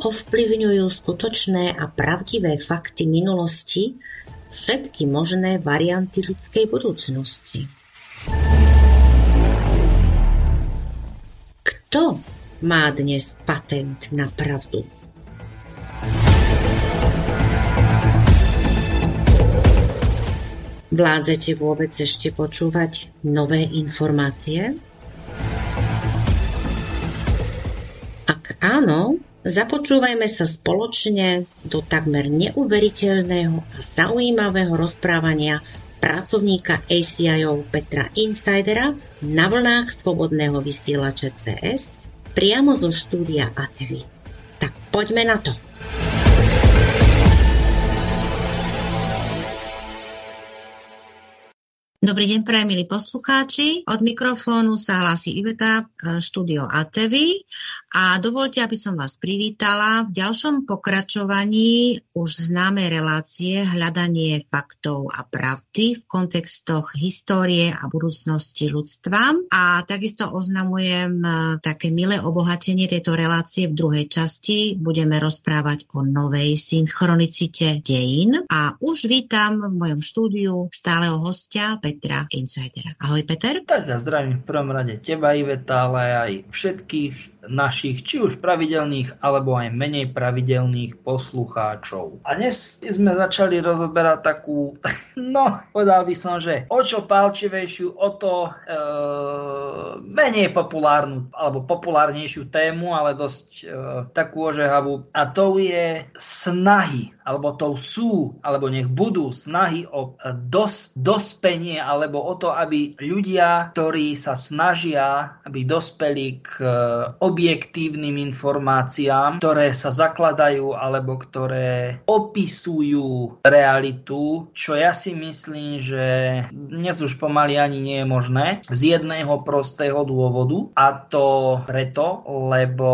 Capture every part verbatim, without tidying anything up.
ovplyvňujú skutočné a pravdivé fakty minulosti všetky možné varianty ľudskej budúcnosti. Kto má dnes patent na pravdu? Vládzete vôbec ešte počúvať nové informácie? Ak áno, započúvajme sa spoločne do takmer neuveriteľného a zaujímavého rozprávania pracovníka á cé í ó Petra Insidera na vlnách Slobodného vysielača cé es priamo zo štúdia á té vé. Tak poďme na to. Dobrý deň, prajem, milí poslucháči. Od mikrofónu sa hlási Iveta, štúdio á té vé, a dovoľte, aby som vás privítala v ďalšom pokračovaní už známej relácie Hľadanie faktov a pravdy v kontextoch histórie a budúcnosti ľudstva. A takisto oznamujem také milé obohatenie tejto relácie. V druhej časti budeme rozprávať o novej synchronicite dejín. A už vítam v mojom štúdiu stáleho hostia Petra Insidera. Ahoj, Peter. Tak ja zdravím v prvom rade teba, Iveta, ale aj všetkých našich, či už pravidelných, alebo aj menej pravidelných poslucháčov. A dnes sme začali rozoberať takú, no, povedal by som, že o čo pálčivejšiu, o to e, menej populárnu, alebo populárnejšiu tému, ale dosť e, takú ožehavú. A to je snahy, alebo to sú, alebo nech budú snahy o dos, dospenie, alebo o to, aby ľudia, ktorí sa snažia, aby dospeli k objektívnym informáciám, ktoré sa zakladajú alebo ktoré opisujú realitu, čo ja si myslím, že dnes už pomaly ani nie je možné, z jedného prostého dôvodu, a to preto, lebo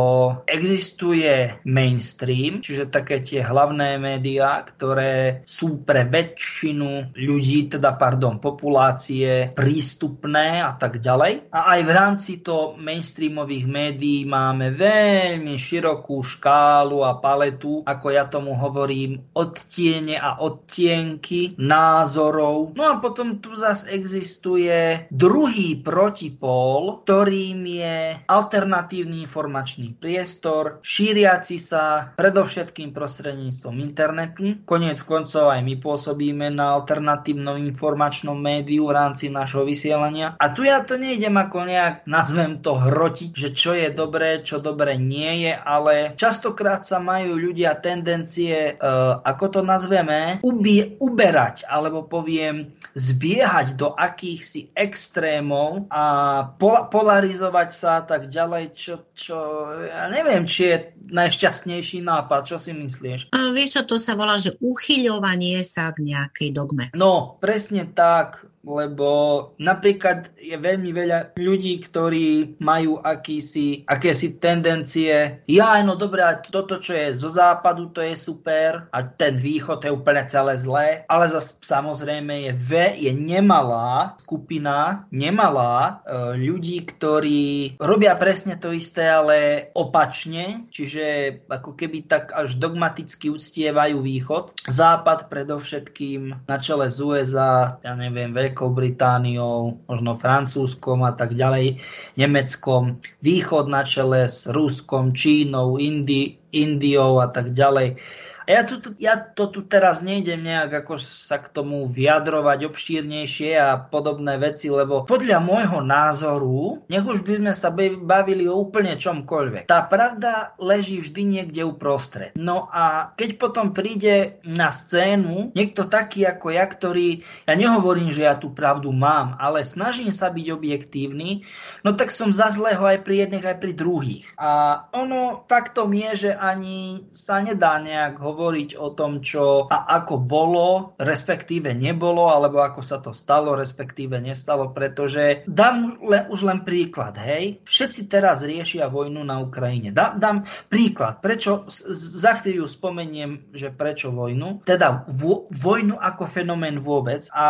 existuje mainstream, čiže také tie hlavné médiá, ktoré sú pre väčšinu ľudí, teda pardon, populácie prístupné a tak ďalej. A aj v rámci to mainstreamových médií máme veľmi širokú škálu a paletu, ako ja tomu hovorím, odtiene a odtienky názorov. No a potom tu zase existuje druhý protipól, ktorým je alternatívny informačný priestor, šíriaci sa predovšetkým prostredníctvom internetu. Koniec koncov aj my pôsobíme na alternatívnom informačnom médiu v rámci našho vysielania. A tu ja to nejdem ako nejak, nazvem to, hrotiť, že čo je dobré, čo dobre nie je, ale častokrát sa majú ľudia tendencie, e, ako to nazveme, ubie, uberať, alebo poviem, zbiehať do akýchsi extrémov a pol, polarizovať sa a tak ďalej, čo, čo ja neviem, či je najšťastnejší nápad. Čo si myslíš? A vieš, to sa volá, že uchyľovanie sa k nejakej dogme. No, presne tak. Lebo napríklad je veľmi veľa ľudí, ktorí majú akýsi, akési tendencie, ja, no dobré, toto, čo je zo západu, to je super a ten východ je úplne celé zlé, ale zase samozrejme je, ve, je nemalá skupina, nemalá e, ľudí, ktorí robia presne to isté, ale opačne, čiže ako keby tak až dogmaticky uctievajú východ. Západ predovšetkým na čele z ú es á, ja neviem, Veľkou Britániou, možno Francúzskom a tak ďalej, Nemeckom, východ na čele s Ruskom, Čínou, Indi, Indiou a tak ďalej. A ja, tu, ja to tu teraz nejdem nejak ako sa k tomu vyjadrovať obšírnejšie a podobné veci, lebo podľa môjho názoru, nech už by sme sa bavili o úplne čomkoľvek, tá pravda leží vždy niekde uprostred. No a keď potom príde na scénu niekto taký ako ja, ktorý, ja nehovorím, že ja tú pravdu mám, ale snažím sa byť objektívny, no tak som za zlého aj pri jedných, aj pri druhých. A ono faktom je, že ani sa nedá nejak hovoriť o tom, čo a ako bolo, respektíve nebolo, alebo ako sa to stalo, respektíve nestalo, pretože dám le, už len príklad, hej. Všetci teraz riešia vojnu na Ukrajine. Dá, dám príklad, prečo, za chvíľu spomeniem, že prečo vojnu, teda vo, vojnu ako fenomén vôbec. A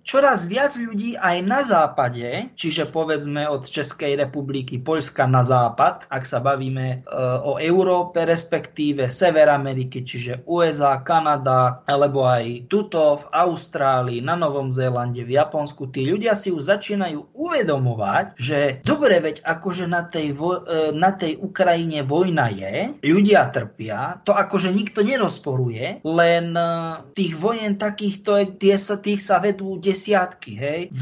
čoraz viac ľudí aj na západe, čiže povedzme od Českej republiky, Poľska na západ, ak sa bavíme e, o Európe, respektíve Sever Ameriky, čiže ú es á, Kanada, alebo aj tuto v Austrálii, na Novom Zélande, v Japonsku, tí ľudia si už začínajú uvedomovať, že dobre, veď akože na tej, vo, e, na tej Ukrajine vojna je, ľudia trpia, to akože nikto nerozporuje, len e, tých vojen takýchto, tie sa, tých sa vedú desiatky, hej. V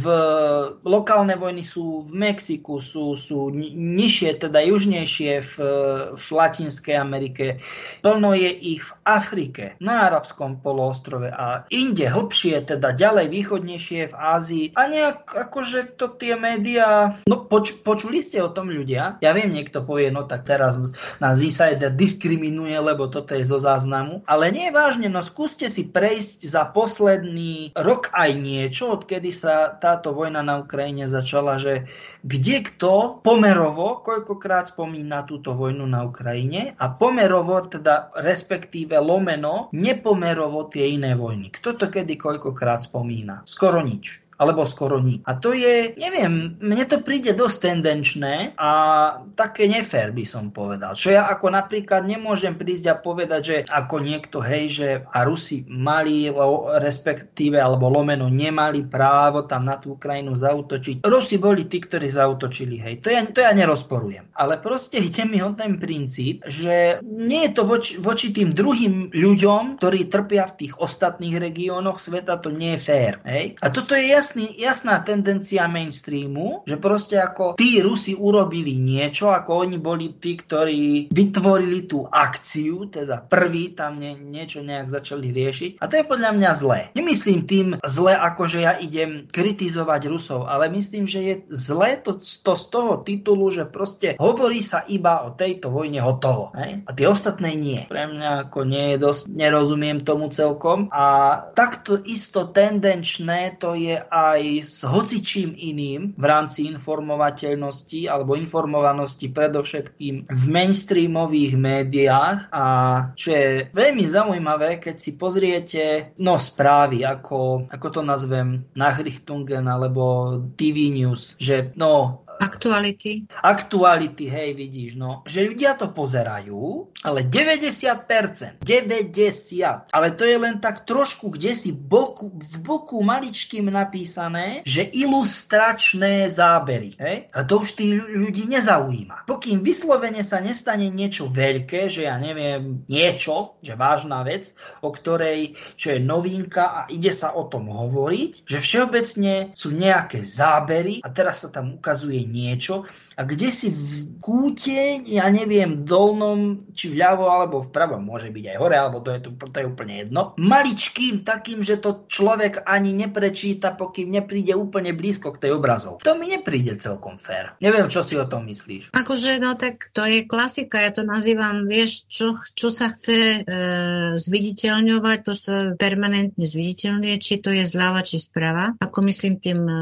lokálne vojny sú v Mexiku, sú, sú nižšie, teda južnejšie v, v Latinskej Amerike. Plno je ich v Afrike, na Arabskom poloostrove a inde hlbšie, teda ďalej východnejšie v Ázii. A nejak akože to tie médiá, no poč, počuli ste o tom ľudia? Ja viem, niekto povie, no tak teraz nás Insider diskriminuje, lebo toto je zo záznamu. Ale nie vážne, no skúste si prejsť za posledný rok aj niečo, odkedy sa táto vojna na Ukrajine začala, že kde kto pomerovo, koľkokrát spomína túto vojnu na Ukrajine a pomerovo, teda respektíve lomeno, nepomerovo tie iné vojny. Kto to kedy koľkokrát spomína? Skoro nič. Alebo skoro nič. A to je, neviem, mne to príde dosť tendenčné a také nefér by som povedal. Čo ja ako napríklad nemôžem prísť a povedať, že ako niekto, hej, že a Rusi mali, respektíve, alebo lomeno nemali právo tam na tú Ukrajinu zaútočiť. Rusi boli tí, ktorí zaútočili, hej. To ja, to ja nerozporujem. Ale proste ide mi o ten princíp, že nie je to voči, voči tým druhým ľuďom, ktorí trpia v tých ostatných regiónoch sveta, to nie je fér, hej. A toto je jasné. Jasný, jasná tendencia mainstreamu, že proste ako tí Rusi urobili niečo, ako oni boli tí, ktorí vytvorili tú akciu, teda prví tam nie, niečo nejak začali riešiť. A to je podľa mňa zlé. Nemyslím tým zlé, ako že ja idem kritizovať Rusov, ale myslím, že je zlé to, to z toho titulu, že proste hovorí sa iba o tejto vojne hotovo. Hej? A tie ostatné nie. Pre mňa ako nie je dosť, nerozumiem tomu celkom. A takto isto tendenčné to je aj s hocičím iným v rámci informovateľnosti alebo informovanosti predovšetkým v mainstreamových médiách. A čo je veľmi zaujímavé, keď si pozriete no správy, ako, ako to nazvem, Nachrichtungen alebo té vé News, že no Aktuality. Aktuality, hej, vidíš, no. Že ľudia to pozerajú, ale deväťdesiat percent. deväťdesiat. Ale to je len tak trošku, kde si boku, v boku maličkým napísané, že ilustračné zábery, hej. A to už tých ľudí nezaujíma. Pokým vyslovene sa nestane niečo veľké, že ja neviem, niečo, že vážna vec, o ktorej, čo je novinka a ide sa o tom hovoriť, že všeobecne sú nejaké zábery a teraz sa tam ukazuje niečo a kde si v kúte, ja neviem, dolnom, či vľavo alebo vpravo, môže byť aj hore, alebo to je, to, to je úplne jedno, maličkým takým, že to človek ani neprečíta, pokým nepríde úplne blízko k tej obrazov. To mi nepríde celkom fér. Neviem, čo si o tom myslíš. Akože, no tak to je klasika, ja to nazývam, vieš, čo, čo sa chce e, zviditeľňovať, to sa permanentne zviditeľňuje, či to je zľava, či sprava, ako myslím tým e,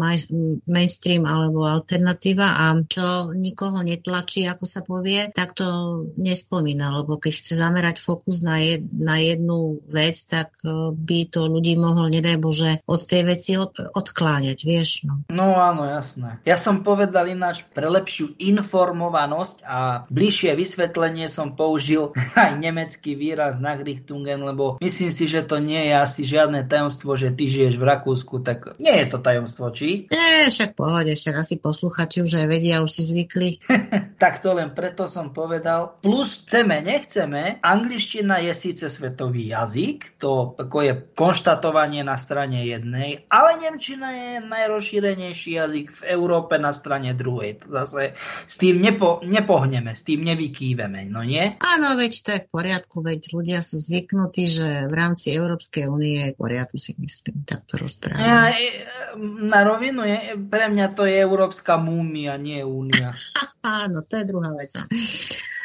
mainstream alebo alternatíva, a čo nikoho netlačí, ako sa povie, tak to nespomína, lebo keď chce zamerať fokus na, jed, na jednu vec, tak by to ľudí mohol, nedaj Bože, od tej veci od, odkláňať, vieš. No. no áno, jasné. Ja som povedal ináč, pre lepšiu informovanosť a bližšie vysvetlenie som použil aj nemecký výraz Nachrichtungen, lebo myslím si, že to nie je asi žiadne tajomstvo, že ty žiješ v Rakúsku, tak nie je to tajomstvo, či? Nie, však pohode, však asi posluchači už aj vedia, už si zvykli. Tak to len preto som povedal. Plus chceme, nechceme, angličtina je síce svetový jazyk, to ako je konštatovanie na strane jednej, ale nemčina je najrozšírenejší jazyk v Európe na strane druhej. To zase s tým nepo, nepohneme, s tým nevykýveme, no nie? Áno, veď to je v poriadku, veď ľudia sú zvyknutí, že v rámci Európskej únie je v poriadku, si myslím, takto rozprávame. Ja, na rovinu je, pre mňa to je Európska múmia, nie únia. Áno, to je druhá vec.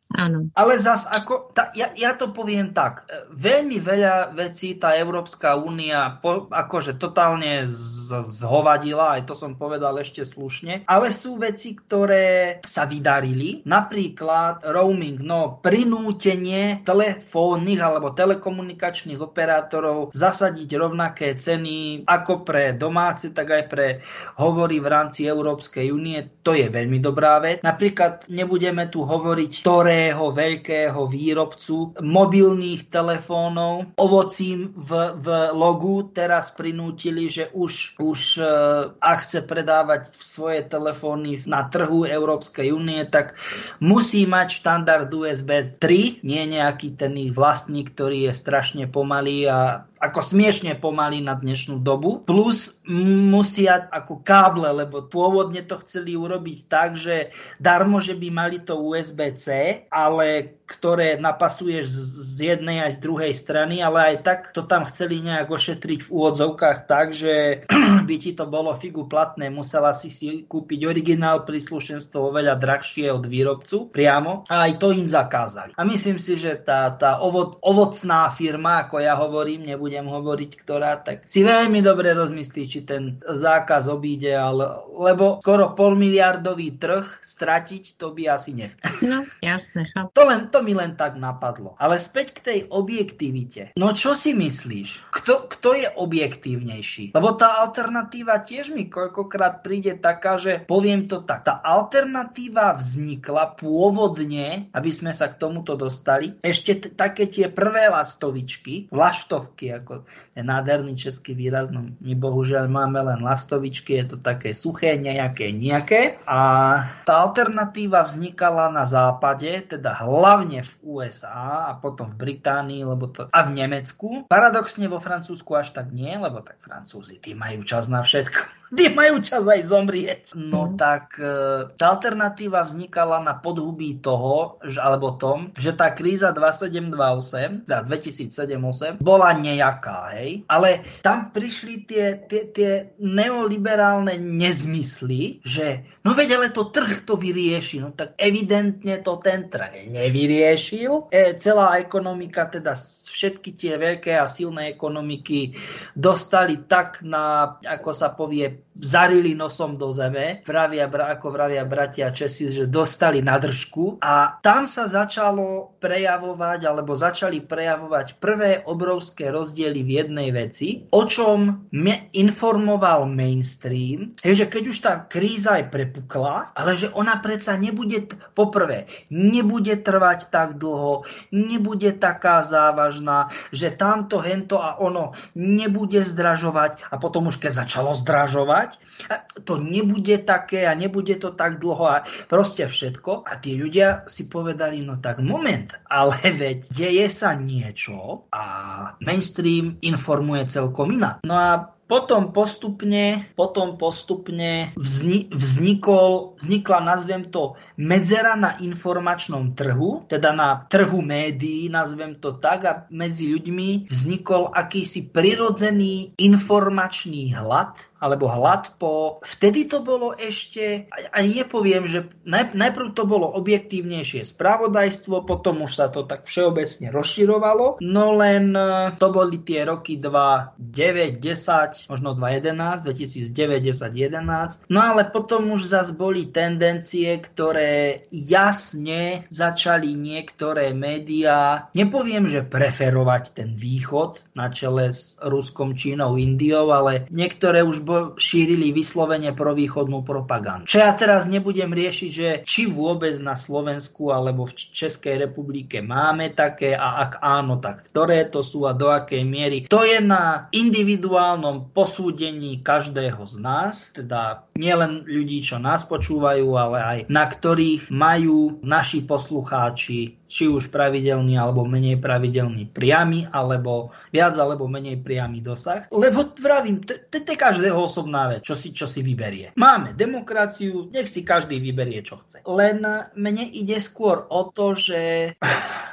Áno. Ale zas, ako, tá, ja, ja to poviem tak, veľmi veľa vecí tá Európska únia po, akože totálne z, zhovadila, aj to som povedal ešte slušne, ale sú veci, ktoré sa vydarili, napríklad roaming, no prinútenie telefónnych alebo telekomunikačných operátorov zasadiť rovnaké ceny ako pre domáce, tak aj pre hovory v rámci Európskej únie, to je veľmi dobrá vec. Napríklad nebudeme tu hovoriť, ktoré veľkého výrobcu mobilných telefónov ovocím v, v logu teraz prinútili, že už, už e, ak chce predávať svoje telefóny na trhu Európskej únie, tak musí mať štandard U S B tri, nie nejaký ten ich vlastný, ktorý je strašne pomalý a ako smiešne pomalý na dnešnú dobu. Plus musia ako káble, lebo pôvodne to chceli urobiť tak, že darmo, že by mali to U S B C, ale ktoré napasuješ z jednej aj z druhej strany, ale aj tak to tam chceli nejak ošetriť v úvodzovkách tak, že by ti to bolo figu platné, musela si si kúpiť originál príslušenstvo oveľa drahšie od výrobcu priamo a aj to im zakázali. A myslím si, že tá, tá ovo, ovocná firma, ako ja hovorím, nebudem hovoriť ktorá, tak si veľmi dobre rozmyslí, či ten zákaz obíde, ale, lebo skoro polmiliardový trh stratiť, to by asi nechcel. No, jasné. To len To mi len tak napadlo. Ale späť k tej objektivite. No čo si myslíš? Kto, kto je objektívnejší? Lebo tá alternatíva tiež mi koľkokrát príde taká, že poviem to tak. Tá alternatíva vznikla pôvodne, aby sme sa k tomuto dostali, ešte t- také tie prvé lastovičky, vlaštovky, ako je nádherný český výraz, no my bohužiaľ máme len lastovičky, je to také suché, nejaké, nejaké. A tá alternatíva vznikala na západe, teda hlavne v U S A a potom v Británii lebo to, a v Nemecku. Paradoxne vo Francúzsku až tak nie, lebo tak Francúzi, tí majú čas na všetko. Tí majú čas aj zomrieť. No mm. tak tá alternatíva vznikala na podhubí toho, že, alebo tom, že tá kríza dvadsaťsedem dvadsaťosem, teda dvetisícsedem osem bola nejaká, hej. Ale tam prišli tie, tie, tie neoliberálne nezmysly, že no veď ale to trh to vyrieši. No tak evidentne to ten trh nevyriešil. E, celá ekonomika, teda všetky tie veľké a silné ekonomiky dostali tak na, ako sa povie, zarili nosom do zeme, vravia, ako vravia bratia Česi, že dostali na držku a tam sa začalo prejavovať, alebo začali prejavovať prvé obrovské rozdiely v jednej veci, o čom me informoval mainstream, že keď už tá kríza je prepukla, ale že ona predsa nebude, t- poprvé, nebude trvať tak dlho, nebude taká závažná, že tamto, hento a ono nebude zdražovať a potom už keď začalo zdražovať, to nebude také a nebude to tak dlho a proste všetko. A tí ľudia si povedali, no tak moment, ale veď deje sa niečo a mainstream informuje celkom inak. No a Potom postupne, potom postupne vzni, vznikol, vznikla, nazvem to, medzera na informačnom trhu, teda na trhu médií, nazvem to tak, a medzi ľuďmi vznikol akýsi prirodzený informačný hlad, alebo hlad po... Vtedy to bolo ešte, ani nepoviem, že najprv to bolo objektívnejšie spravodajstvo, potom už sa to tak všeobecne rozširovalo, no len to boli tie roky dva tisíc deväť desať, možno dva tisíc jedenásť, dvetisícdeväť desať jedenásť. No ale potom už zas boli tendencie, ktoré jasne začali niektoré médiá, nepoviem, že preferovať ten východ na čele s Ruskom, Čínou, Indiou, ale niektoré už bo- šírili vyslovene provýchodnú propagandu. Čo ja teraz nebudem riešiť, že či vôbec na Slovensku alebo v Českej republike máme také a ak áno, tak ktoré to sú a do akej miery. To je na individuálnom posúdení každého z nás, teda nielen ľudí, čo nás počúvajú, ale aj na ktorých majú naši poslucháči, či už pravidelný alebo menej pravidelný priamy, alebo viac alebo menej priamy dosah. Lebo vravím, to je každého osobná vec, čo si, čo si vyberie. Máme demokraciu, nech si každý vyberie, čo chce. Len mne ide skôr o to, že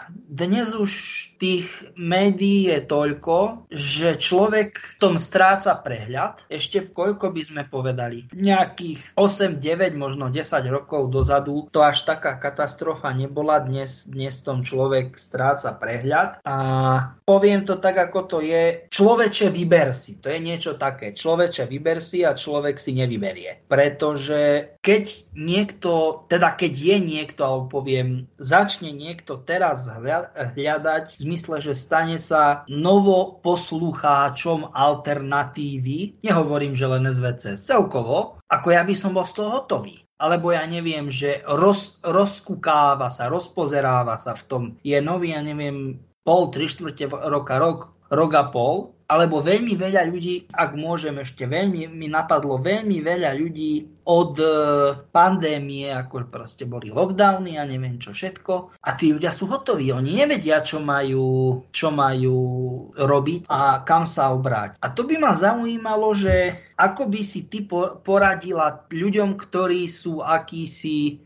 dnes už tých médií je toľko, že človek v tom stráca prehľad. Ešte koľko by sme povedali? Nejakých osem, deväť, možno desať rokov dozadu to až taká katastrofa nebola. Dnes, dnes tom človek stráca prehľad. A poviem to tak, ako to je. Človeče, vyber si. To je niečo také. Človeče, vyber si a človek si nevyberie. Pretože keď niekto, teda keď je niekto, alebo poviem, začne niekto teraz hľadať v zmysle, že stane sa novoposlucháčom alternatívy, nehovorím, že len es vé cé, celkovo, ako ja by som bol z toho hotový. Alebo ja neviem, že roz, rozkukáva sa, rozpozeráva sa v tom, je nový, ja neviem, pol, tri štvrte roka, rok, rok a pol, alebo veľmi veľa ľudí, ak môžem ešte, veľmi mi napadlo veľmi veľa ľudí od e, pandémie, ako proste boli lockdowny a neviem čo všetko. A tí ľudia sú hotoví, oni nevedia, čo majú, čo majú robiť a kam sa obráť. A to by ma zaujímalo, že ako by si ty poradila ľuďom, ktorí sú akýsi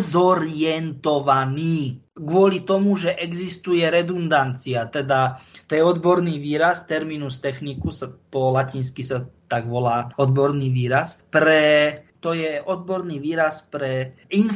dezorientovaní kvôli tomu, že existuje redundancia, teda to je odborný výraz, terminus technicus, po latinsky sa tak volá odborný výraz, pre to je odborný výraz pre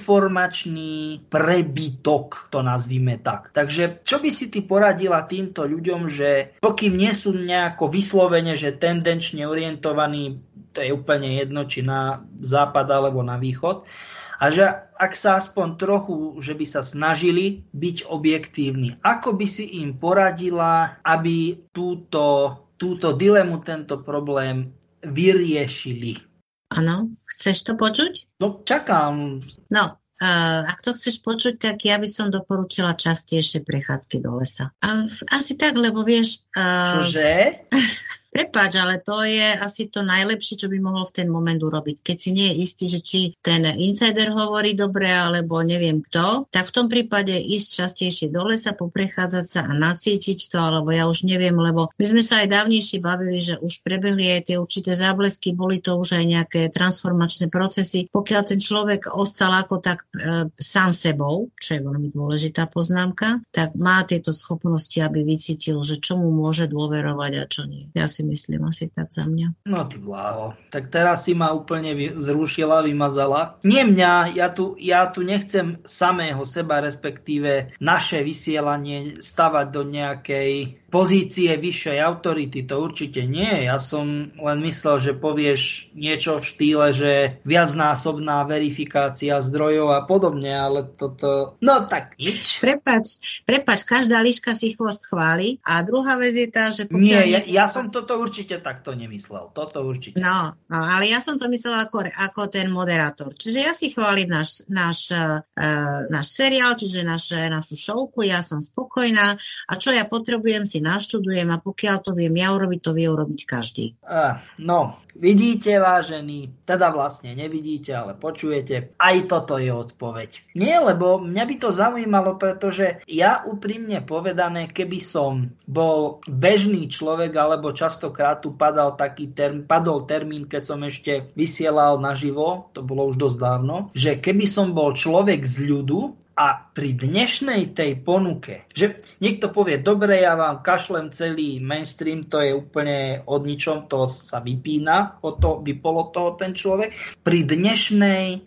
informačný prebytok, to nazvime tak. Takže čo by si ty poradila týmto ľuďom, že pokým nie sú nejako vyslovene, že tendenčne orientovaní, to je úplne jedno, či na západ alebo na východ, a že ak sa aspoň trochu, že by sa snažili byť objektívni, ako by si im poradila, aby túto, túto dilemu, tento problém vyriešili? Áno, chceš to počuť? No, čakám. No, uh, ak to chceš počuť, tak ja by som doporučila častejšie prechádzky do lesa. A asi tak, lebo vieš... Uh, Čože? Prepáč, ale to je asi to najlepšie, čo by mohol v ten moment urobiť. Keď si nie je istý, že či ten insider hovorí dobre, alebo neviem kto, tak v tom prípade ísť častejšie do lesa, poprechádzať sa a nacítiť to, alebo ja už neviem, lebo my sme sa aj dávnejšie bavili, že už prebehli aj tie určité záblesky, boli to už aj nejaké transformačné procesy. Pokiaľ ten človek ostal ako tak e, sám sebou, čo je veľmi dôležitá poznámka, tak má tieto schopnosti, aby vycítil, že čomu môže dôverovať a čo nie. Ja si myslím asi tak za mňa. No ty bláho. Tak teraz si ma úplne zrušila, vymazala. Nie mňa, ja tu, ja tu nechcem samého seba, respektíve naše vysielanie stavať do nejakej pozície vyššej autority. To určite nie. Ja som len myslel, že povieš niečo v štýle, že viacnásobná verifikácia zdrojov a podobne, ale toto... No tak nič. Prepač, prepač, každá líška si chvost chváli. A druhá vec je tá, že... Nie, ja, ja som toto určite takto nemyslel. Toto určite. No, no, ale ja som to myslela ako, ako ten moderátor. Čiže ja si chválim náš, náš, uh, náš seriál, čiže naše, našu šovku, ja som spokojná a čo ja potrebujem si naštudujem a pokiaľ to viem ja urobiť, to vie urobiť každý. Uh, no, vidíte, vážení, teda vlastne nevidíte, ale počujete, aj toto je odpoveď. Nie, lebo mňa by to zaujímalo, pretože ja úprimne povedané, keby som bol bežný človek, alebo častokrát tu padal taký term, padol termín, keď som ešte vysielal naživo, to bolo už dosť dávno, že keby som bol človek z ľudu, a pri dnešnej tej ponuke, že niekto povie, dobre, ja vám kašlem celý mainstream, to je úplne od ničom, to sa vypína, o to, vypolo toho ten človek. Pri dnešnej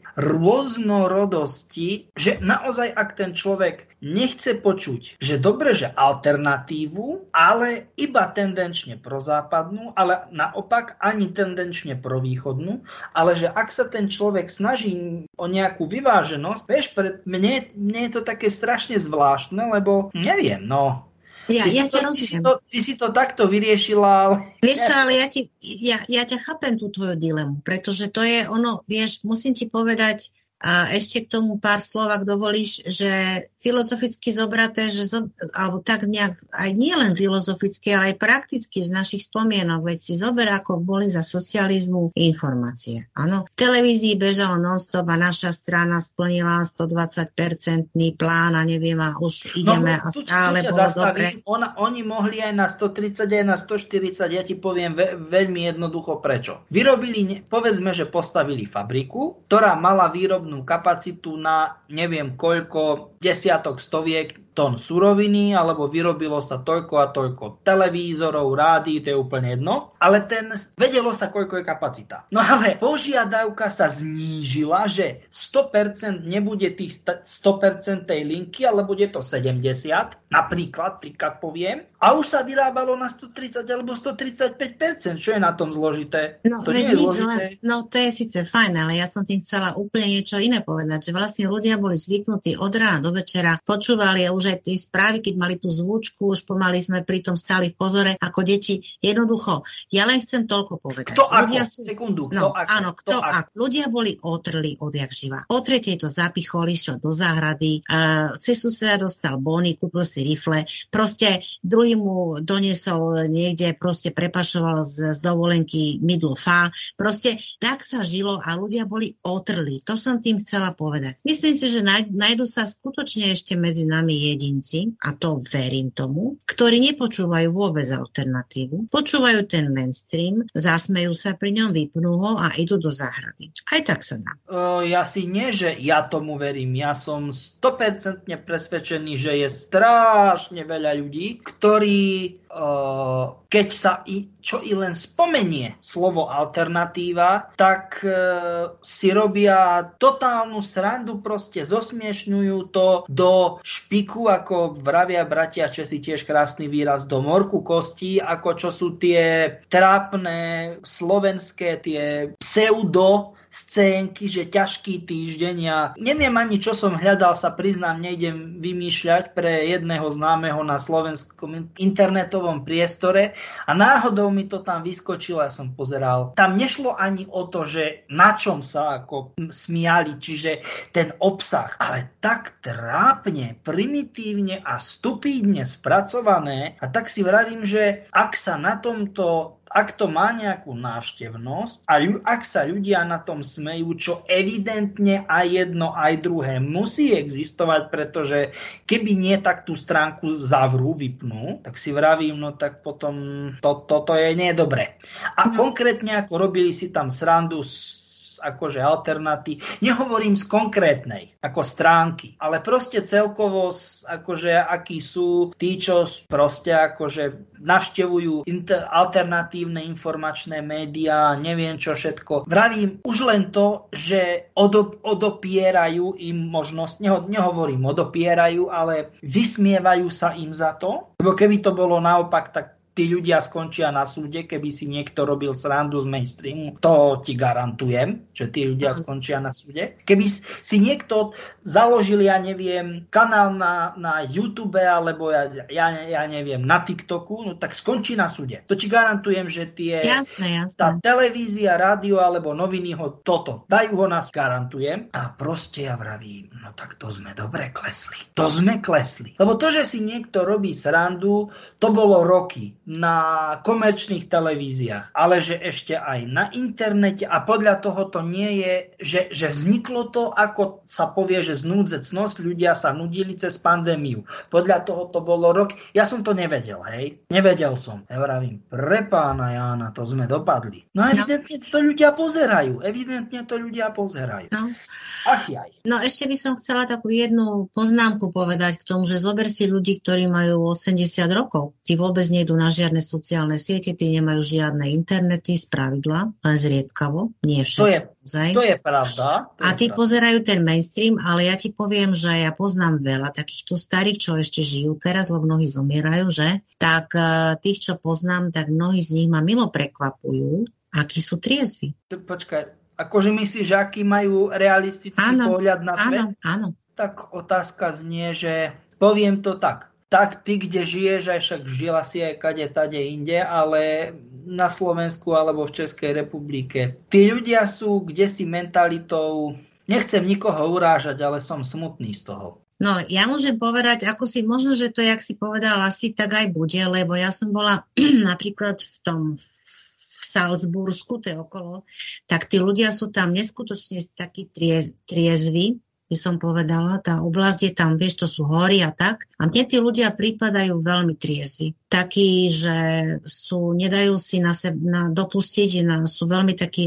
rôznorodosti, že naozaj, ak ten človek nechce počuť, že dobre, že alternatívu, ale iba tendenčne prozápadnú, ale naopak ani tendenčne provýchodnú, ale že ak sa ten človek snaží o nejakú vyváženosť, vieš, pre mne Mne je to také strašne zvláštne, lebo neviem, no. Ja, ty, ja si to, ťa ty, si to, ty si to takto vyriešila, ale... Vieš čo, ale ja, ti, ja, ja ťa chápem tú tvoju dilemu, pretože to je ono, vieš, musím ti povedať, a ešte k tomu pár slov, ak dovolíš, že filozoficky zobraté, že zo, alebo tak nejak, aj nie len filozoficky, ale aj prakticky z našich spomienok, veď si zober, ako boli za socializmu informácie. Áno, v televízii bežalo non-stop a naša strana splnila stodvadsať percentný plán a neviem, a už ideme no, a stále bolo dobre. Ona, oni mohli aj na stotridsať, aj na stoštyridsať, ja ti poviem ve, veľmi jednoducho prečo. Vyrobili, povedzme, že postavili fabriku, ktorá mala výrobnú kapacitu na neviem koľko desiatok, stoviek, tón suroviny, alebo vyrobilo sa toľko a toľko televízorov, rádií, to je úplne jedno, ale ten, vedelo sa, koľko je kapacita. No ale požiadavka sa znížila, že sto percent nebude tých sto percent tej linky, ale bude to sedemdesiat, napríklad, príklad poviem, a už sa vyrábalo na sto tridsať alebo sto tridsaťpäť percent. Čo je na tom zložité? No, to nie je zložité. Len, no to je síce fajn, ale ja som tým chcela úplne niečo iné povedať, že vlastne ľudia boli zvyknutí od rána do večera, počúvali už aj tie správy, keď mali tú zvučku, už pomaly sme pri tom stáli v pozore ako deti. Jednoducho, ja len chcem toľko povedať. Kto ľudia ako? Sú, Sekundu. Kto no, ako? Áno, kto, kto ako? Ľudia boli otrli odjak živa. O tretej to zapicholi, šiel do záhrady, uh, cez suseda dostal bóny, kúpil si rifle, proste druhý mu doniesol niekde, proste prepašoval z, z dovolenky mydlo fá. Proste tak sa žilo a ľudia boli otrli. To som tým chcela povedať. Myslím si, že nájdu sa skutočne ešte medzi nami jedinci, a to verím tomu, ktorí nepočúvajú vôbec alternatívu, počúvajú ten mainstream, zasmejú sa pri ňom, vypnú ho a idú do záhrady. Aj tak sa dá. Uh, ja si nie, že ja tomu verím. Ja som sto percent presvedčený, že je strašne veľa ľudí, ktorí uh, keď sa i, čo i len spomenie slovo alternatíva, tak uh, si robia totálnu srandu, proste zosmiešňujú to do špiku, ako vravia bratia Česi, tiež krásny výraz, do morku kostí, ako čo sú tie trápne slovenské, tie pseudo scénky, že ťažký týždeň. Ja neviem ani, čo som hľadal, sa priznám, nejdem vymýšľať pre jedného známeho na slovenskom internetovom priestore a náhodou mi to tam vyskočilo, ja som pozeral. Tam nešlo ani o to, že na čom sa ako smiali, čiže ten obsah, ale tak trápne, primitívne a stupídne spracované a tak si vravím, že ak sa na tomto ak to má nejakú návštevnosť a ju, ak sa ľudia na tom smejú, čo evidentne aj jedno, aj druhé musí existovať, pretože keby nie, tak tú stránku zavrú, vypnú, tak si vravím, no tak potom to, toto je nedobré. A konkrétne ako robili si tam srandu s akože alternatív, nehovorím z konkrétnej, ako stránky, ale proste celkovo akože akí sú tí, čo proste akože navštevujú inter- alternatívne informačné médiá, neviem čo všetko. Vravím už len to, že odop- odopierajú im možnosť, neho- nehovorím odopierajú, ale vysmievajú sa im za to, lebo keby to bolo naopak, tak tí ľudia skončia na súde, keby si niekto robil srandu z mainstreamu. To ti garantujem, že tí ľudia skončia na súde. Keby si niekto založil, ja neviem, kanál na, na YouTube alebo ja, ja, ja neviem, na TikToku, no tak skončí na súde. To ti garantujem, že tie jasné, jasné. tá televízia, rádio alebo noviny ho toto dajú ho nás, garantujem. A proste ja vravím, no tak to sme dobre klesli. To sme klesli. Lebo to, že si niekto robí srandu, to bolo roky na komerčných televíziách, ale že ešte aj na internete a podľa toho to nie je, že, že vzniklo to, ako sa povie, že znúdzecnosť, ľudia sa nudili cez pandémiu. Podľa toho to bolo rok, ja som to nevedel, hej, nevedel som. Ja vravím, pre pána Jána, to sme dopadli. No evidentne to ľudia pozerajú, evidentne to ľudia pozerajú. No. Ach jaj. No ešte by som chcela takú jednu poznámku povedať k tomu, že zober si ľudí, ktorí majú osemdesiat rokov. Tí vôbec nejdú na žiadne sociálne siete, tí nemajú žiadne internety z pravidla, len zriedkavo, nie všetci. To je, to je pravda. To a je tí pravda. pozerajú ten mainstream, ale ja ti poviem, že ja poznám veľa takýchto starých, čo ešte žijú teraz, lebo mnohí zomierajú, že? Tak tých, čo poznám, tak mnohí z nich ma milo prekvapujú, akí sú triezvi. Počkaj. Akože myslíš, že aký majú realistický áno, pohľad na svet? Áno, áno. Tak otázka znie, že poviem to tak. Tak ty, kde žiješ, aj však žila si aj kade, tade inde, ale na Slovensku alebo v Českej republike. Tí ľudia sú kdesi mentalitou, nechcem nikoho urážať, ale som smutný z toho. No, ja môžem povedať, ako si, možno, že to, jak si povedal, asi tak aj bude, lebo ja som bola napríklad v tom Salzbursku, to je okolo, tak tí ľudia sú tam neskutočne takí trie, triezvi, by som povedala, tá oblasť je tam, vieš, to sú hory a tak. A mne tí ľudia pripadajú veľmi triezvi. Takí, že sú, nedajú si na seba na, dopustiť, na, sú veľmi takí aj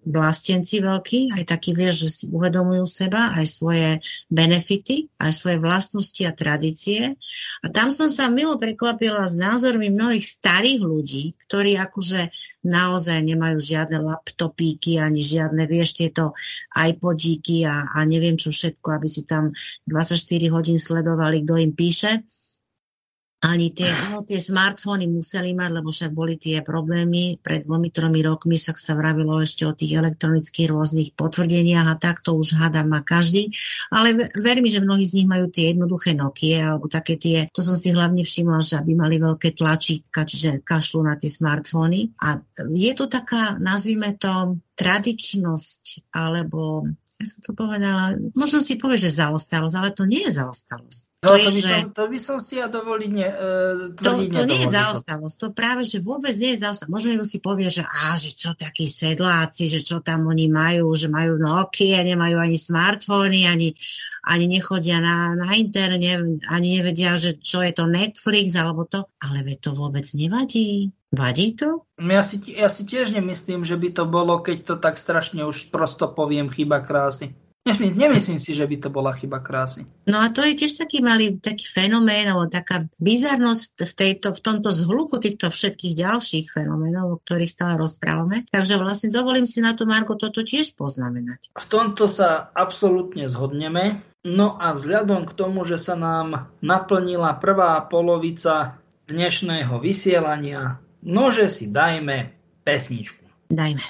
vlastenci veľkí, aj takí, vieš, že si uvedomujú seba, aj svoje benefity, aj svoje vlastnosti a tradície. A tam som sa milo prekvapila s názormi mnohých starých ľudí, ktorí akože naozaj nemajú žiadne laptopíky, ani žiadne, vieš, tieto iPodíky a, a neviem čo všetko, aby si tam dvadsaťštyri hodín sledovali, kto im píše. Ani tie, no, tie smartfóny museli mať, lebo však boli tie problémy. Pred dvomi, tromi rokmi však sa vravilo ešte o tých elektronických rôznych potvrdeniach a tak to už hádam má každý. Ale ver mi, že mnohí z nich majú tie jednoduché Nokie alebo také tie, to som si hlavne všimla, že aby mali veľké tlačítka, čiže kašľú na tie smartfóny. A je to taká, nazvime to, tradičnosť, alebo ja som to povedala, možno si povie, že zaostalosť, ale to nie je zaostalosť. No, to, je, to, by že... som, to by som si ja dovoliť ne, e, tvrdiť To, to nie je zaostalosť, to práve, že vôbec nie je zaostalosť. Možno ju si povie, že á, že čo takí sedláci, že čo tam oni majú, že majú Nokia, nemajú ani smartfóny, ani, ani nechodia na, na interne, ani nevedia, že čo je to Netflix, alebo to. Ale veď to vôbec nevadí. Vadí to? Ja si, ja si tiež nemyslím, že by to bolo, keď to tak strašne už prosto poviem, chyba krásy. Nemyslím si, že by to bola chyba krásy. No a to je tiež taký malý taký fenomén, alebo taká bizarnosť v, tejto, v tomto zhluku týchto všetkých ďalších fenoménov, o ktorých stále rozprávame. Takže vlastne dovolím si na to, Margo, toto tiež poznamenať. V tomto sa absolútne zhodneme. No a vzhľadom k tomu, že sa nám naplnila prvá polovica dnešného vysielania, nože si dajme pesničku. Dajme.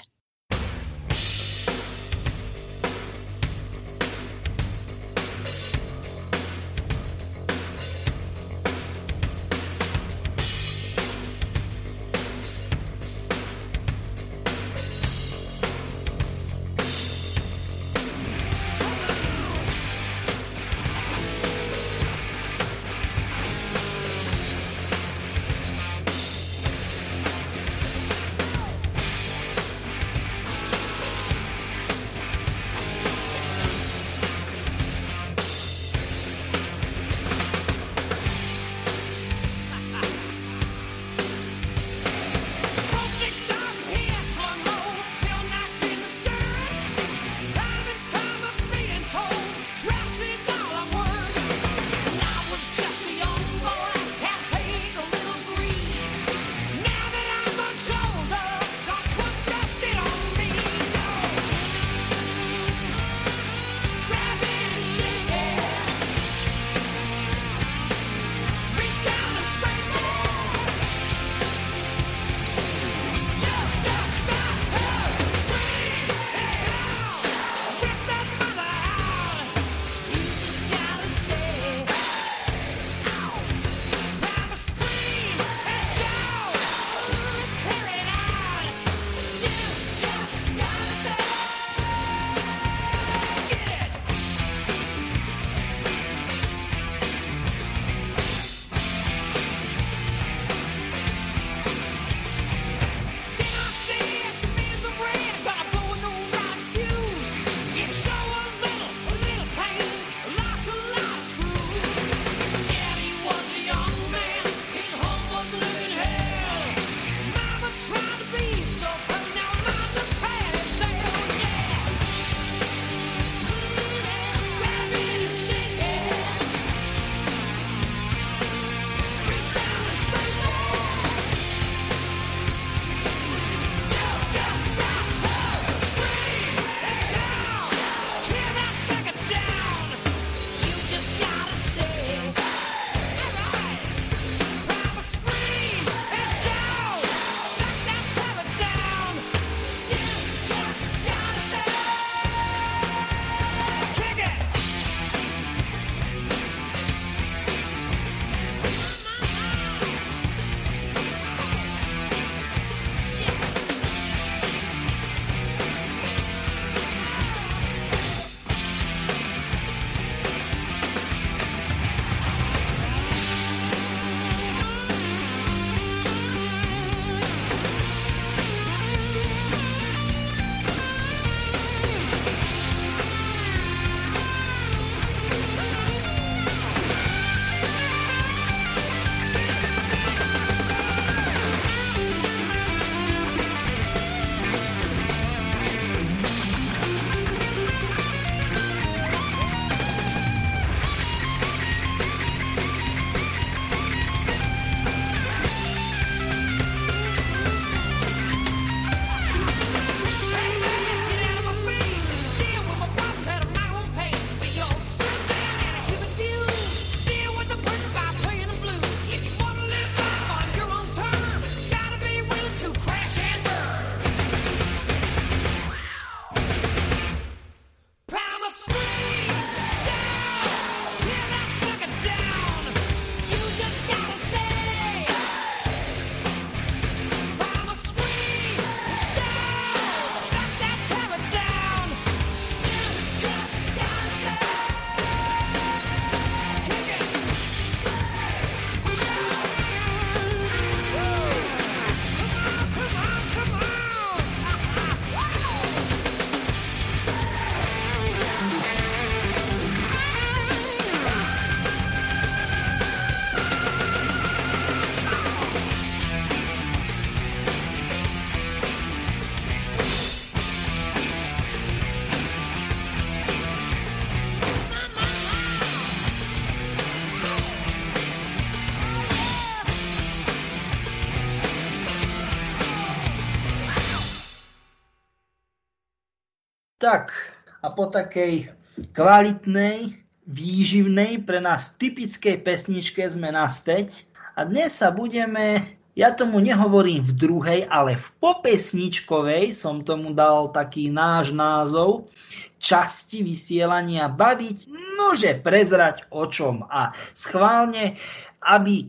Tak, a po takej kvalitnej, výživnej, pre nás typickej pesničke sme naspäť. A dnes sa budeme, ja tomu nehovorím v druhej, ale v popesničkovej, som tomu dal taký náš názov, časti vysielania baviť, nože prezrať o čom. A schválne, aby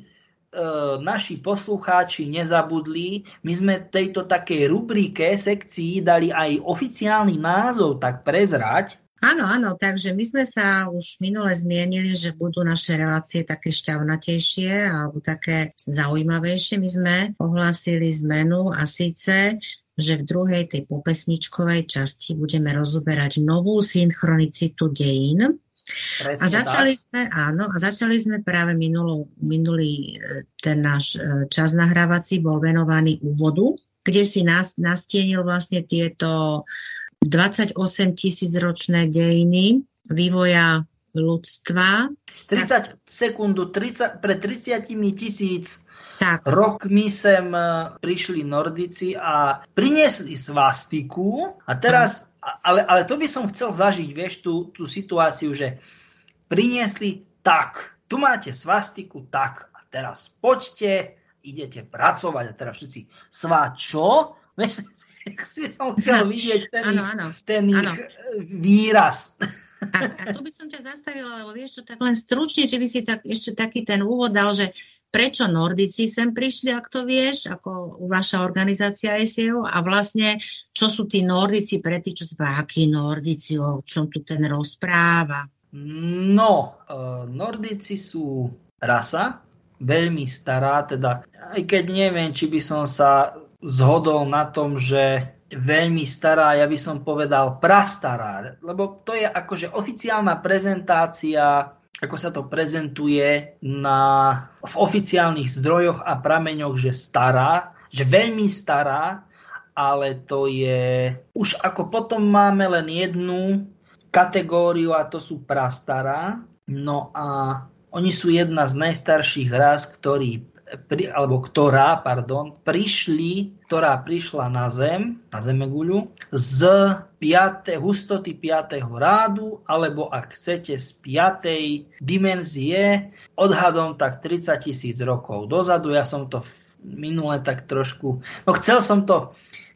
naši poslucháči nezabudli, my sme tejto takej rubrike, sekcii dali aj oficiálny názov, tak prezrať. Áno, áno, takže my sme sa už minule zmienili, že budú naše relácie také šťavnatejšie alebo také zaujímavejšie. My sme ohlásili zmenu a síce, že v druhej tej popesničkovej časti budeme rozoberať novú synchronicitu dejín. Presne a začali tak. sme, áno, a začali sme práve minulú, minulý ten náš čas nahrávací bol venovaný úvodu, kde si nás nastienil vlastne tieto dvadsaťosem tisíc ročné dejiny vývoja ľudstva. tridsať sekundu, tridsať, pre tridsať tisíc rokmi sem prišli Nordici a priniesli svastiku a teraz Ale, ale to by som chcel zažiť, vieš, tú, tú situáciu, že priniesli tak, tu máte svastiku, tak, a teraz poďte, idete pracovať, a teraz všetci, svá čo? Vieš, si som chcel vidieť ten, ano, ano. ten ich ano. výraz. A, a tu by som ťa zastavila, lebo vieš čo, tak len stručne, či by si tak, ešte taký ten úvod dal, že prečo Nordici sem prišli, ak to vieš, ako vaša organizácia es e o, a vlastne, čo sú tí Nordici pre tí, čo si povedal, akí Nordici, o čom tu ten rozpráva? No, uh, Nordici sú rasa, veľmi stará, teda, aj keď neviem, či by som sa zhodol na tom, že veľmi stará, ja by som povedal prastará, lebo to je akože oficiálna prezentácia, ako sa to prezentuje na, v oficiálnych zdrojoch a prameňoch, že stará, že veľmi stará, ale to je... Už ako potom máme len jednu kategóriu a to sú prastará. No a oni sú jedna z najstarších rás, ktorí, pri, alebo ktorá, pardon, prišli, ktorá prišla na Zem, na Zemeguľu, z piatej hustoty piateho rádu, alebo ak chcete z piatej dimenzie, odhadom tak tridsať tisíc rokov dozadu. Ja som to minule tak trošku, no chcel som to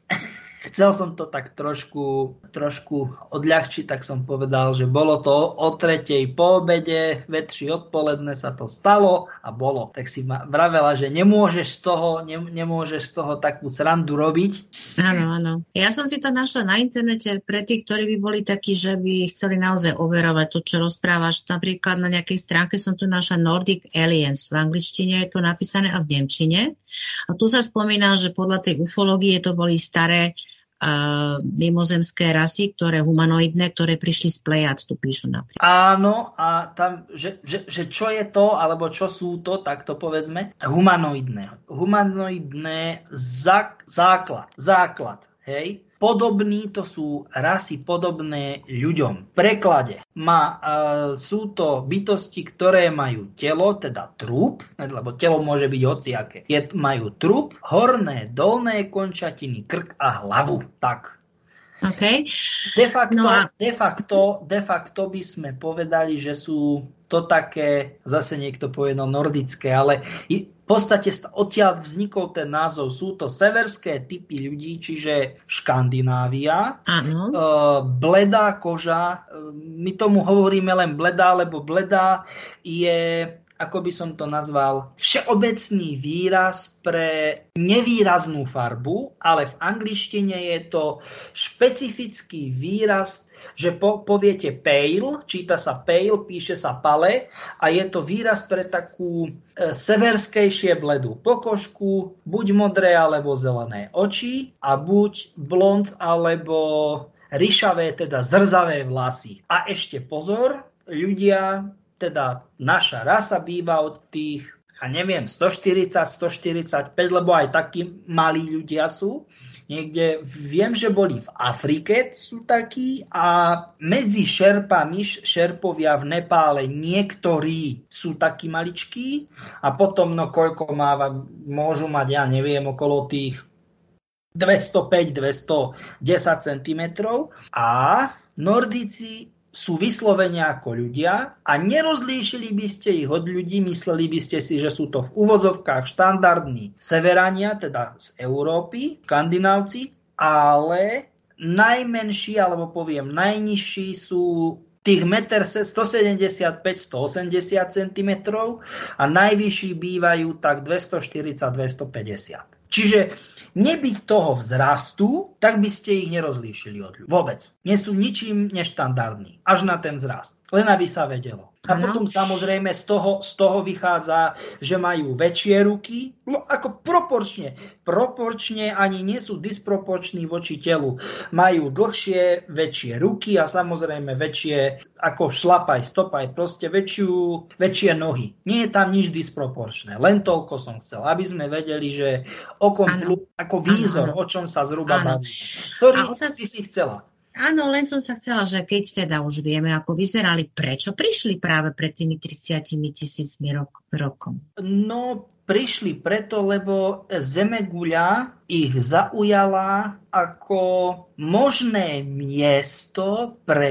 chcel som to tak trošku, trošku odľahčiť, tak som povedal, že bolo to o tretej po obede, vetri odpoledne sa to stalo a bolo. Tak si ma vravela, že nemôžeš z toho, ne, nemôžeš z toho takú srandu robiť. Áno, áno. Ja som si to našla na internete pre tých, ktorí by boli takí, že by chceli naozaj overovať to, čo rozprávaš. Napríklad na nejakej stránke som tu našla Nordic Aliens. V angličtine je to napísané a v nemčine. A tu sa spomína, že podľa tej ufológie to boli staré Uh, mimozemské rasy, ktoré humanoidné, ktoré prišli z Plejad, tu píšu napríklad. Áno, a tam, že, že, že čo je to, alebo čo sú to, tak to povedzme, humanoidné. Humanoidné zák, základ, základ, hej. Podobní, to sú rasy podobné ľuďom. V preklade má, uh, sú to bytosti, ktoré majú telo, teda trup, lebo telo môže byť hociaké. Je, majú trup, horné, dolné končatiny, krk a hlavu. Tak. Okay. De facto, no a... de facto, de facto by sme povedali, že sú to také, zase niekto povie, no nordické, ale v podstate odtiaľ vznikol ten názov. Sú to severské typy ľudí, čiže Škandinávia. Áno. E, bledá koža, e, my tomu hovoríme len bledá, lebo bledá je, ako by som to nazval, všeobecný výraz pre nevýraznú farbu, ale v angličtine je to špecifický výraz, že po, poviete pale, číta sa pale, píše sa pale a je to výraz pre takú e, severskejšie bledú pokožku, buď modré alebo zelené oči a buď blond alebo ryšavé, teda zrzavé vlasy. A ešte pozor, ľudia, teda naša rasa býva od tých, ja neviem, stoštyridsať, stoštyridsaťpäť, lebo aj takí malí ľudia sú. Niekde, viem, že boli v Afrike, sú takí, a medzi šerpami, šerpovia v Nepále, niektorí sú takí maličkí a potom, no koľko máva, môžu mať, ja neviem, okolo tých dvestopäť dvestodesať centimetrov a Nordíci sú vyslovene ako ľudia a nerozlíšili by ste ich od ľudí, mysleli by ste si, že sú to v úvodzovkách štandardní severania, teda z Európy, Škandinávci, ale najmenší, alebo poviem najnižší sú tých stosedemdesiatpäť až stoosemdesiat centimetrov a najvyšší bývajú tak dvestoštyridsať až dvestopäťdesiat. Čiže nebyť toho vzrastu, tak by ste ich nerozlíšili od ľudí. Vôbec. Nie sú ničím neštandardní. Až na ten vzrast. Len aby sa vedelo. A potom samozrejme z toho, z toho vychádza, že majú väčšie ruky, no ako proporčne. Proporčne ani nie sú disproporční voči telu. Majú dlhšie, väčšie ruky a samozrejme väčšie, ako šlapaj, stopaj, proste väčšiu, väčšie nohy. Nie je tam nič disproporčné. Len toľko som chcel, aby sme vedeli, že okom, ako výzor, ano, ano. O čom sa zhruba baví. Sorry, otáz... ty si chcela. Áno, len som sa chcela, že keď teda už vieme, ako vyzerali, prečo prišli práve pred tými tridsiatimi tisícmi rok, rokom? No, prišli preto, lebo zemeguľa ich zaujala ako možné miesto pre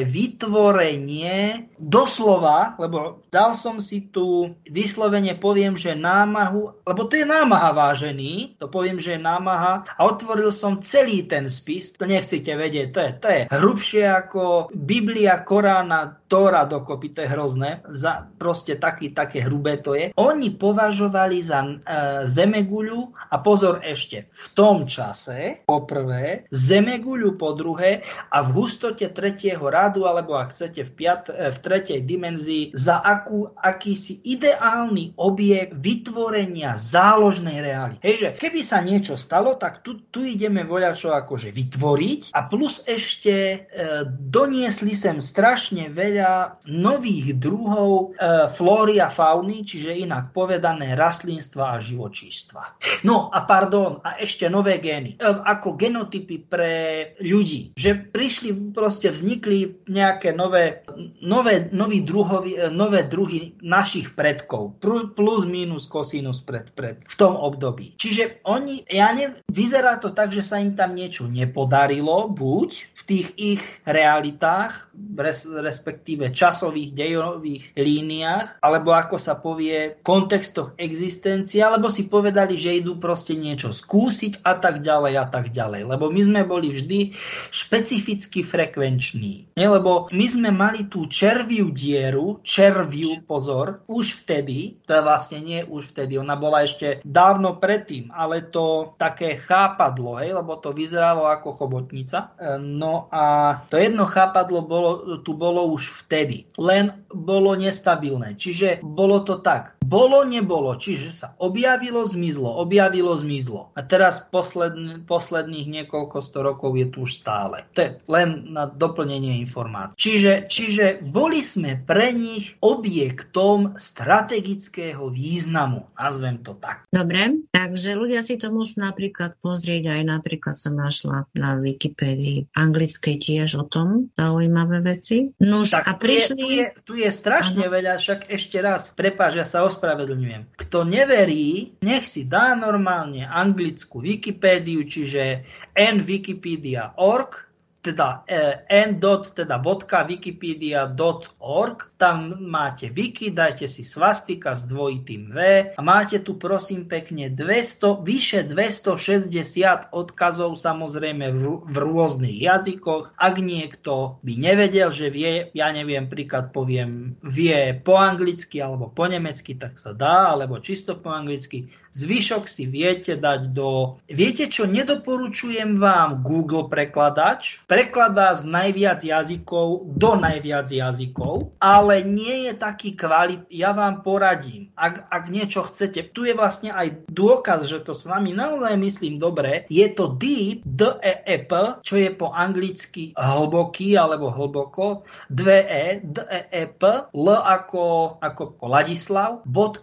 vytvorenie doslova, lebo dal som si tu vyslovene poviem, že námahu, lebo to je námaha vážený, to poviem, že je námaha a otvoril som celý ten spis, to nechcete vedieť, to je, to je hrubšie ako Biblia, Korán a Tóra dokopy, to je hrozné, za, proste taký, také hrubé to je. Oni považovali za e, zemeguľu a pozor ešte, v tom čase, po prvé, zemeguľu po druhé a v hustote tretieho radu, alebo ak chcete v, piat, v tretej dimenzii, za akú, akýsi ideálny objekt vytvorenia záložnej reality. Hejže, keby sa niečo stalo, tak tu, tu ideme voľačo akože vytvoriť a plus ešte e, doniesli sem strašne veľa nových druhov e, flóry a fauny, čiže inak povedané rastlinstva a živočístva. No a pardon, a ešte nové gény. E, ako genotypy pre ľudí. Že prišli, proste vznikli nejaké nové, nové, nový druhovi, nové druhy našich predkov. Plus, minus, kosinus pred, pred. V tom období. Čiže oni, ja ne, vyzerá to tak, že sa im tam niečo nepodarilo, buď v tých ich realitách, res, respektíve časových, dejových líniách, alebo ako sa povie, v kontextoch existencie, alebo si povedali, že idú proste niečo skúsiť a tak ďalej a tak ďalej. Lebo my sme boli vždy špecificky frekvenční. Nie? Lebo my sme mali tú červiu dieru, červiu, pozor, už vtedy, to je vlastne nie už vtedy, ona bola ešte dávno predtým, ale to také chápadlo, hej, lebo to vyzeralo ako chobotnica. No a to jedno chápadlo bolo, tu bolo už vtedy. Len bolo nestabilné. Čiže bolo to tak. Bolo, nebolo. Čiže sa objavilo, zmizlo, objavilo, zmizlo. A teraz posledný, posledných niekoľko sto rokov je tu už stále. To je len na doplnenie informácií. Čiže, čiže boli sme pre nich objektom strategického významu. Nazvem to tak. Dobre, takže ľudia si to môžu napríklad pozrieť, aj napríklad som našla na Wikipédii anglickej tiež o tom zaujímavé veci. Nuž, a prišli... Tu je, tu je strašne ano. Veľa, však ešte raz, prepáč, ja sa ospravedlňujem. Kto neverí, nech si dá normálne anglickú Wikipédiu, čiže en wikipedia bodka org, teda n. teda .wikipedia bodka org, tam máte wiki, dajte si svastika s dvojitým V a máte tu prosím pekne dvesto, vyše dvestošesťdesiat odkazov samozrejme v, v rôznych jazykoch. Ak niekto by nevedel, že vie, ja neviem, príklad poviem, vie po anglicky alebo po nemecky, tak sa dá, alebo čisto po anglicky. Zvyšok si viete dať do... Viete čo, nedoporučujem vám Google prekladač. Prekladá z najviac jazykov do najviac jazykov, ale nie je taký kvalit. Ja vám poradím, ak, ak niečo chcete. Tu je vlastne aj dôkaz, že to s vami naozaj myslím dobre. Je to deep, d e e p, čo je po anglicky hlboký alebo hlboko, dve e, d e e p, l ako, ako Ladislav, bodka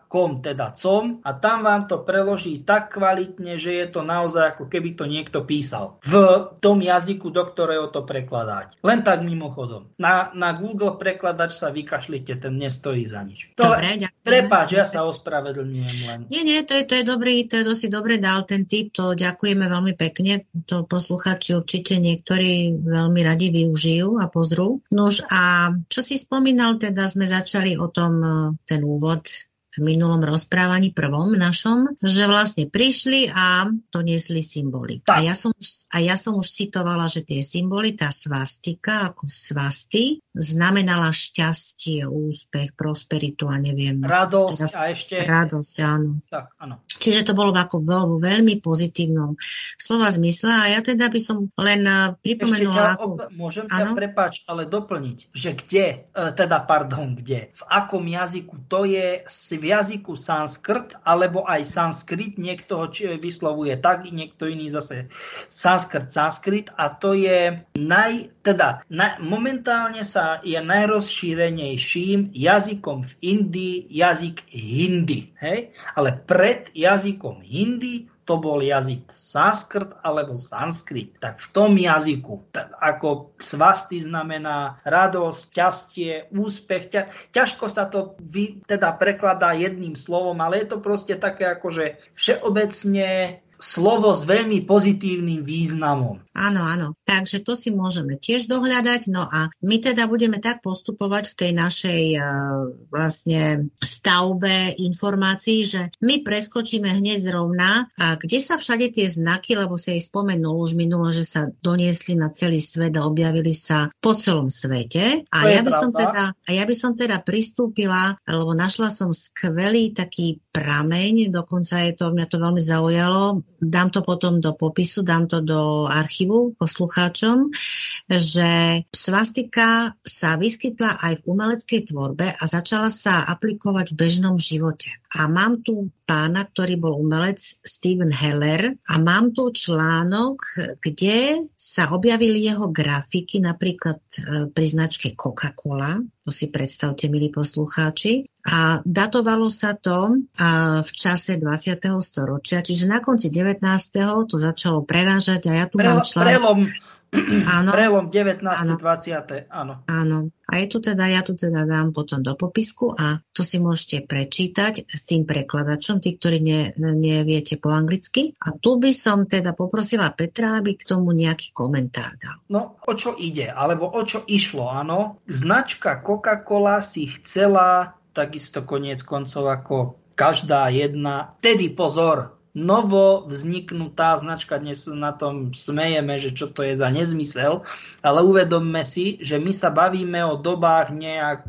kom, teda com, a tam vám to preloží tak kvalitne, že je to naozaj ako keby to niekto písal v tom jazyku, do ktorého to prekladáte. Len tak mimochodom. Na, na Google prekladač sa vykašlite, ten nestojí za nič. To, dobre, ďakujem. Prepáč, ja sa ospravedlňujem len. Nie, nie, to je, to je dobrý, to je dosť dobre dal ten tip, to ďakujeme veľmi pekne, to posluchači určite niektorí veľmi radi využijú a pozrú. Nož a čo si spomínal, teda sme začali o tom ten úvod v minulom rozprávaní prvom našom, že vlastne prišli a doniesli symboly. A ja, som, a ja som už citovala, že tie symboly, tá svastika ako svasty, znamenala šťastie, úspech, prosperitu a neviem. Radosť teda, a ešte... Radosť, áno. Tak, áno. Čiže to bolo ako veľmi, veľmi pozitívnom slova zmysle a ja teda by som len pripomenula... Ešte ťa, ako... môžem ťa, prepáč, ale doplniť, že kde, teda pardon, kde, v akom jazyku to je, v jazyku sanskrt, alebo aj sanskrit, niekto ho vyslovuje tak, niekto iný zase sanskrt, sanskrit a to je naj, teda na, momentálne sa je najrozšírenejším jazykom v Indii jazyk hindi, hej? Ale pred jazykom hindi to bol jazyk sanskrt alebo sanskrit. Tak v tom jazyku, tak ako svasty znamená radosť, šťastie, úspech. Ťa, ťažko sa to vy, teda prekladá jedným slovom, ale je to proste také akože všeobecne slovo s veľmi pozitívnym významom. Áno, áno. Takže to si môžeme tiež dohľadať. No a my teda budeme tak postupovať v tej našej uh, vlastne stavbe informácií, že my preskočíme hneď zrovna, a kde sa všade tie znaky, lebo si aj spomenul už minulo, že sa doniesli na celý svet a objavili sa po celom svete. A ja by, som teda, a ja by som teda pristúpila, lebo našla som skvelý taký prameň, dokonca je to, mňa to veľmi zaujalo. Dám to potom do popisu, dám to do archívu poslucháčom, že svastika sa vyskytla aj v umeleckej tvorbe a začala sa aplikovať v bežnom živote. A mám tu pána, ktorý bol umelec Steven Heller a mám tu článok, kde sa objavili jeho grafiky, napríklad pri značke Coca-Cola, to si predstavte, milí poslucháči, a datovalo sa to v čase dvadsiateho storočia, čiže na konci devätnásteho to začalo prerážať a ja tu Pre, mám článok... Prelom, áno, prelom devätnáste dvadsate Áno. Áno. A je tu teda, ja tu teda dám potom do popisku a to si môžete prečítať s tým prekladačom, tí, ktorí ne, neviete po anglicky. A tu by som teda poprosila Petra, aby k tomu nejaký komentár dal. No, o čo ide? Alebo o čo išlo, áno? Značka Coca-Cola si chcela takisto koniec koncov ako každá jedna. Tedy pozor, novo vzniknutá značka, dnes na tom smejeme, že čo to je za nezmysel, ale uvedomme si, že my sa bavíme o dobách nejak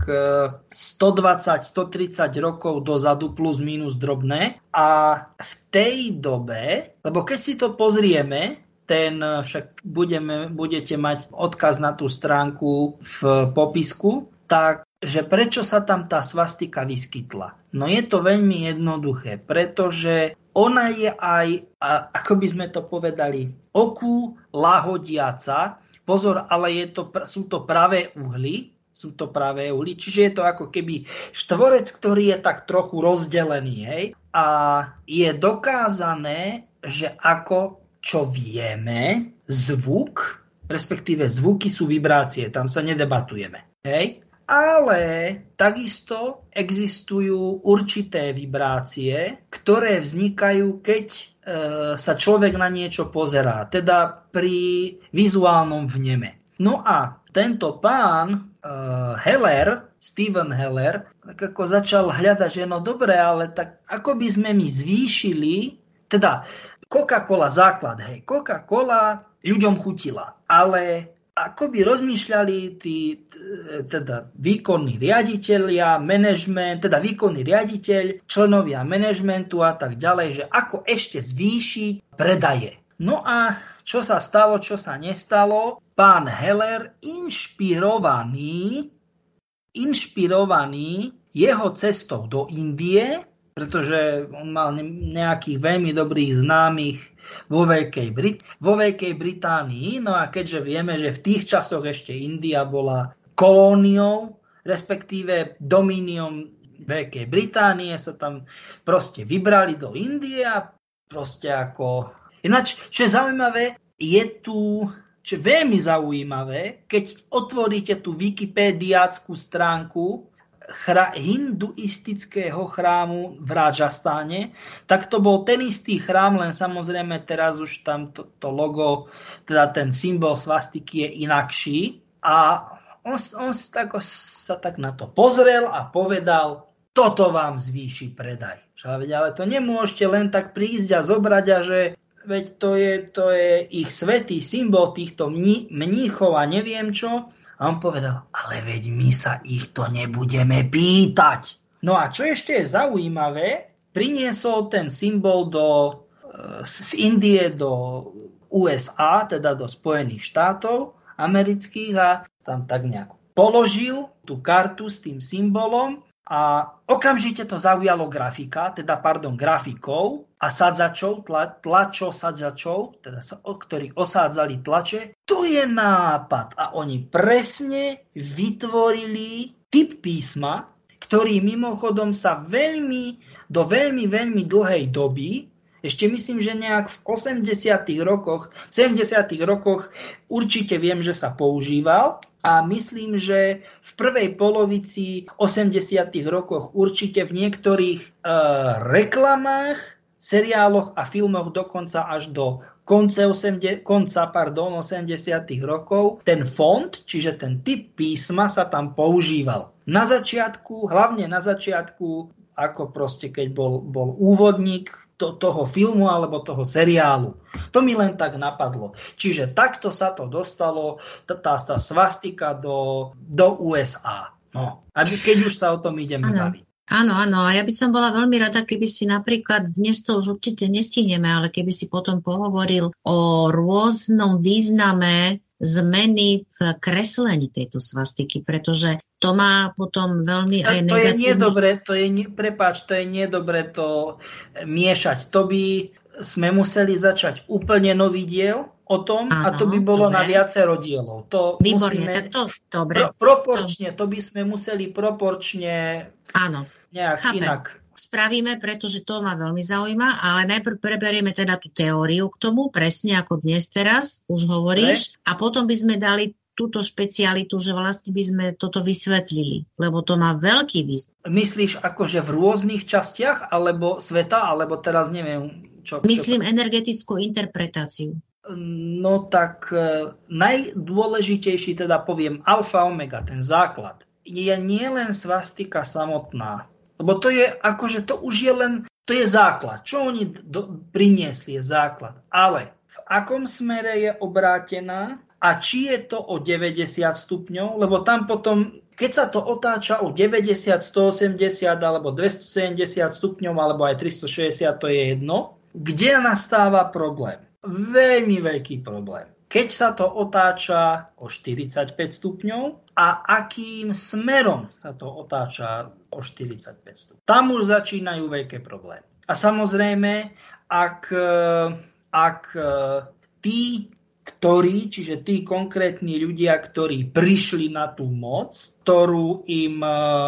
stodvadsať stotridsať rokov dozadu plus minus drobné a v tej dobe, lebo keď si to pozrieme, ten však budeme, budete mať odkaz na tú stránku v popisku, tak že prečo sa tam tá svastika vyskytla? No je to veľmi jednoduché, pretože ona je aj, ako by sme to povedali, oku lahodiaca. Pozor, ale je to, sú to pravé uhly, sú to pravé uhly, čiže je to ako keby štvorec, ktorý je tak trochu rozdelený, hej? A je dokázané, že ako, čo vieme, zvuk, respektíve zvuky sú vibrácie, tam sa nedebatujeme, hej? Ale takisto existujú určité vibrácie, ktoré vznikajú, keď e, sa človek na niečo pozerá, teda pri vizuálnom vneme. No a tento pán e, Heller, Steven Heller, tak ako začal hľadať, že no dobre, ale tak ako by sme my zvýšili, teda Coca-Cola základ, hej, Coca-Cola ľuďom chutila, ale ako by rozmýšľali tí teda výkonní riaditelia, manažment, teda výkonný riaditeľ, členovia manažmentu a tak ďalej, že ako ešte zvýšiť predaje. No a čo sa stalo, čo sa nestalo? Pán Heller, inšpirovaný, inšpirovaný jeho cestou do Indie, pretože on mal nejakých veľmi dobrých známych vo Veľkej, Brit- vo Veľkej Británii. No a keďže vieme, že v tých časoch ešte India bola kolóniou, respektíve domíniom Veľkej Británie sa tam proste vybrali do Indie a proste ako... Ináč, čo je zaujímavé, je tu, čo je veľmi zaujímavé, keď otvoríte tú wikipédiáckú stránku chra- hinduistického chrámu v Rajastáne, tak to bol ten istý chrám, len samozrejme teraz už tam to, to logo, teda ten symbol svastiky je inakší. A on, on tak, sa tak na to pozrel a povedal, toto vám zvýši predaj. Ale to nemôžete len tak prísť a zobrať a že veď to je, to je ich svätý symbol týchto mní, mníchov a neviem čo. A on povedal, ale veď my sa ich to nebudeme pýtať. No a čo ešte je zaujímavé, priniesol ten symbol do, z Indie do ú es á, teda do Spojených štátov amerických a tam tak nejak položil tú kartu s tým symbolom a okamžite to zaujalo grafika, teda pardon, grafikov a sadzačov, tla, tlačosadzačov, teda ktorí osádzali tlače. To je nápad a oni presne vytvorili typ písma, ktorý mimochodom sa veľmi, do veľmi, veľmi dlhej doby, ešte myslím, že nejak v osemdesiatych rokoch, v sedemdesiatych rokoch určite viem, že sa používal a myslím, že v prvej polovici osemdesiatych rokoch určite v niektorých e, reklamách, seriáloch a filmoch dokonca až do konca, osemde, konca pardon, osemdesiatych rokov ten font, čiže ten typ písma sa tam používal. Na začiatku, hlavne na začiatku, ako proste keď bol, bol úvodník to, toho filmu alebo toho seriálu. To mi len tak napadlo. Čiže takto sa to dostalo, tá, tá svastika do, do ú es á. No, aby, keď už sa o tom ideme baviť. Áno, áno. A ja by som bola veľmi rada, keby si napríklad, dnes to už určite nestihneme, ale keby si potom pohovoril o rôznom význame zmeny v kreslení tejto svastiky, pretože to má potom veľmi aj negatívny... To je nedobre, to je, prepáč, to je nedobre to miešať. To by sme museli začať úplne nový diel o tom, áno, a to by bolo dobre. Na viacero dielov. To Výborne, musíme, tak to, dobre. Pro, proporčne, to... to by sme museli proporčne áno, nejak chápem. Inak. Spravíme, pretože to ma veľmi zaujíma, ale najprv preberieme teda tú teóriu k tomu, presne ako dnes teraz, už hovoríš, ne? A potom by sme dali túto špecialitu, že vlastne by sme toto vysvetlili, lebo to má veľký význam. Myslíš akože v rôznych častiach, alebo sveta, alebo teraz neviem, čo... Myslím čo... energetickú interpretáciu. No tak e, najdôležitejší, teda poviem, alfa omega, ten základ, je nielen svastika samotná, lebo to je akože to už je len, to je základ. Čo oni do, priniesli je základ. Ale v akom smere je obrátená a či je to o deväťdesiat stupňov, lebo tam potom, keď sa to otáča o deväťdesiat, stoosemdesiat alebo dvestosedemdesiat stupňov alebo aj tristošesťdesiat, to je jedno, kde nastáva problém. Veľmi veľký problém. Keď sa to otáča o štyridsaťpäť stupňov a akým smerom sa to otáča o štyridsaťpäť stupňov. Tam už začínajú veľké problémy. A samozrejme, ak, ak tí, ktorí, čiže tí konkrétni ľudia, ktorí prišli na tú moc, ktorú im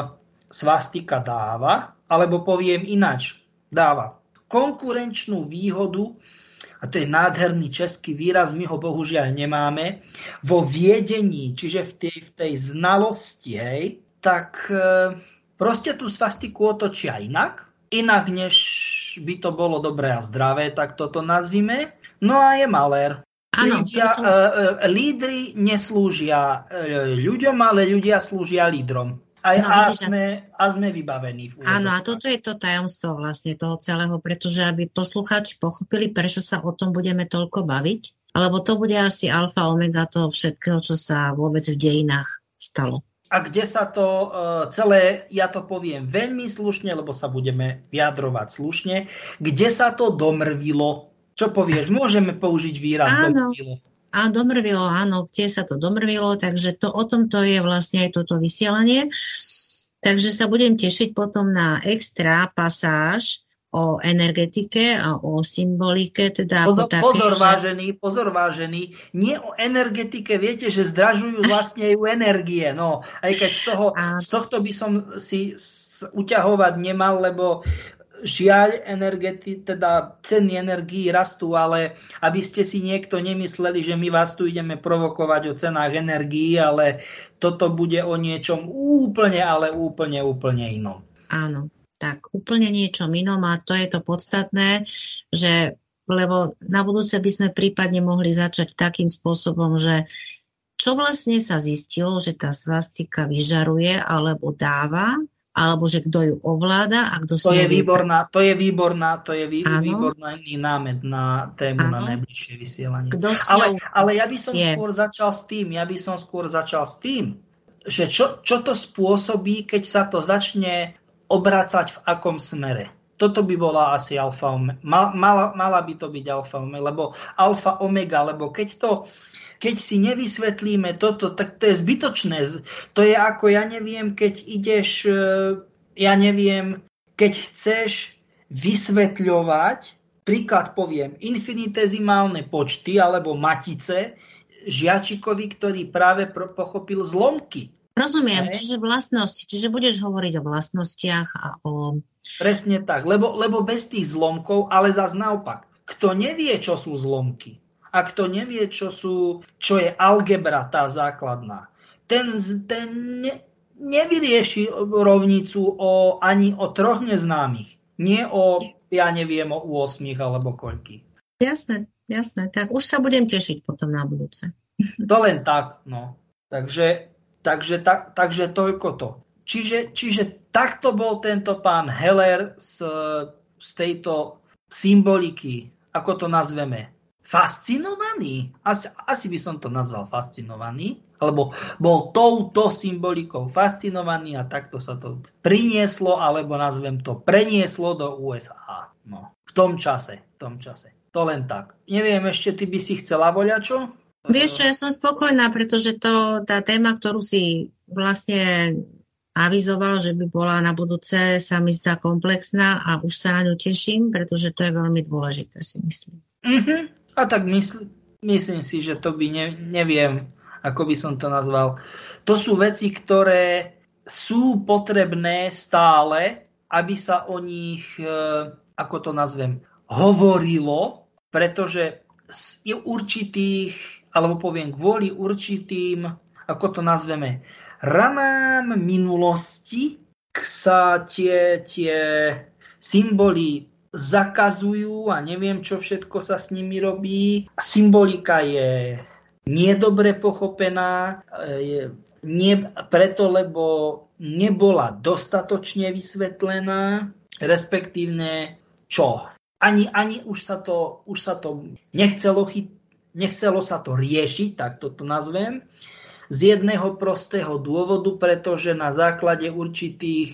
svastika dáva, alebo poviem ináč, dáva konkurenčnú výhodu, a to je nádherný český výraz, my ho bohužiaľ nemáme, vo viedení, čiže v tej, v tej znalosti, hej, tak e, proste tú svastiku otočia inak, inak než by to bolo dobré a zdravé, tak toto nazvime. No a je malér. Áno, ľudia, som... e, e, lídri neslúžia e, ľuďom, ale ľudia slúžia lídrom. Aj, no, a, vidíš, sme, a sme vybavení. Áno, a toto je to tajomstvo vlastne toho celého, pretože aby poslucháči pochopili, prečo sa o tom budeme toľko baviť, alebo to bude asi alfa omega toho všetkého, čo sa vôbec v dejinách stalo. A kde sa to uh, celé, ja to poviem veľmi slušne, lebo sa budeme vyjadrovať slušne, kde sa to domrvilo. Čo povieš? Môžeme použiť výraz áno. domrvilo. A domrvilo, áno, kde sa to domrvilo, takže to, o tomto je vlastne aj toto vysielanie. Takže sa budem tešiť potom na extra pasáž o energetike a o symbolike. Teda pozor, také, pozor, že... vážený, pozor vážený, nie o energetike, viete, že zdražujú vlastne ju energie. No, aj keď z, toho, a... z tohto by som si uťahovať nemal, lebo žiaľ, energeti, teda ceny energií rastú, ale aby ste si niekto nemysleli, že my vás tu ideme provokovať o cenách energií, ale toto bude o niečom úplne, ale úplne, úplne inom. Áno, tak úplne niečom inom a to je to podstatné, že lebo na budúce by sme prípadne mohli začať takým spôsobom, že čo vlastne sa zistilo, že tá svastika vyžaruje alebo dáva, alebo že kto ju ovláda a kto si... To je výborná, to je výborná, to je vý, výborný námet na tému, ano. Na najbližšie vysielanie. Ale, ale ja by som je. skôr začal s tým, ja by som skôr začal s tým, že čo, čo to spôsobí, keď sa to začne obracať v akom smere. Toto by bola asi alfa omega. Mala, mala by to byť alfa omega, lebo alfa omega, lebo keď to Keď si nevysvetlíme toto, tak to je zbytočné. To je ako, ja neviem, keď ideš, ja neviem, keď chceš vysvetľovať, príklad poviem, infinitezimálne počty alebo matice žiačikovi, ktorý práve pochopil zlomky. Rozumiem, ne? Čiže vlastnosti, čiže budeš hovoriť o vlastnostiach a o... Presne tak, lebo, lebo bez tých zlomkov, ale zas naopak, kto nevie, čo sú zlomky, a kto nevie, čo, sú, čo je algebra, tá základná, ten, ten ne, nevyrieši rovnicu o, ani o troch neznámych. Nie o, ja neviem, o osmých alebo koľkých. Jasné, jasné. Tak už sa budem tešiť potom na budúce. To len tak, no. Takže, takže, tak, takže toľko to. Čiže, čiže takto bol tento pán Heller z, z tejto symboliky, ako to nazveme, fascinovaný. Asi, asi by som to nazval fascinovaný, alebo bol touto symbolikou fascinovaný a takto sa to prinieslo, alebo nazvem to prenieslo do ú es á. No, v tom čase, v tom čase. To len tak. Neviem, ešte ty by si chcela voľačo? Vieš čo, ja som spokojná, pretože to, tá téma, ktorú si vlastne avizoval, že by bola na budúce, sa mi zdá komplexná a už sa na ňu teším, pretože to je veľmi dôležité, si myslím. Mhm. A tak mysl, myslím si, že to by ne, neviem, ako by som to nazval. To sú veci, ktoré sú potrebné stále, aby sa o nich, e, ako to nazvem, hovorilo, pretože je určitých, alebo poviem kvôli určitým, ako to nazveme, ranám minulosti sa tie, tie symboly zakazujú a neviem, čo všetko sa s nimi robí. Symbolika je nedobre pochopená, je nie, preto, lebo nebola dostatočne vysvetlená, respektívne čo? Ani, ani už sa to, už sa to nechcelo, chyt, nechcelo sa to riešiť, tak toto nazvem, z jedného prostého dôvodu, pretože na základe určitých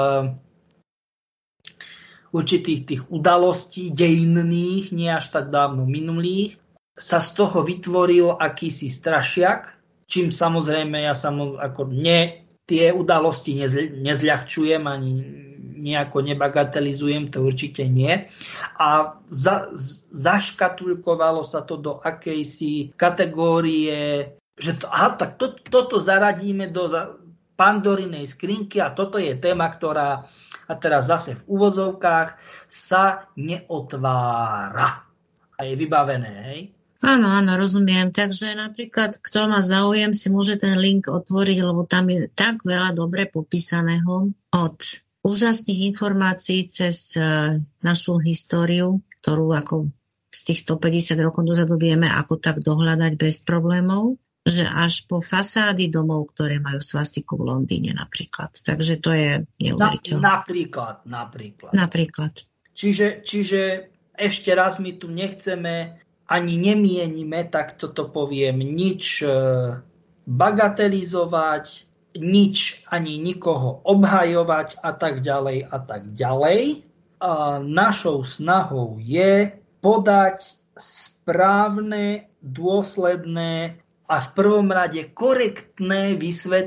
určitých tých udalostí dejinných, nie až tak dávno minulých, sa z toho vytvoril akýsi strašiak, čím samozrejme ja samo, ako ne, tie udalosti nezľahčujem ani nejako nebagatelizujem, to určite nie. A za, zaškatulkovalo sa to do akejsi kategórie, že to, aha, tak to, toto zaradíme do Pandorinej skrinky a toto je téma, ktorá, a teraz zase v úvozovkách, sa neotvára. A je vybavené, hej? Áno, áno, rozumiem. Takže napríklad, kto má záujem, si môže ten link otvoriť, lebo tam je tak veľa dobre popísaného od úžasných informácií cez našu históriu, ktorú ako z tých stopäťdesiat rokov dozadu vieme, ako tak dohľadať bez problémov, že až po fasády domov, ktoré majú svastiku v Londýne napríklad. Takže to je neuveriteľné. Na, napríklad, napríklad. Napríklad. Čiže, čiže ešte raz my tu nechceme, ani nemienime, tak toto poviem, nič bagatelizovať, nič ani nikoho obhajovať a tak ďalej a tak ďalej. A našou snahou je podať správne, dôsledné a v prvom rade korektné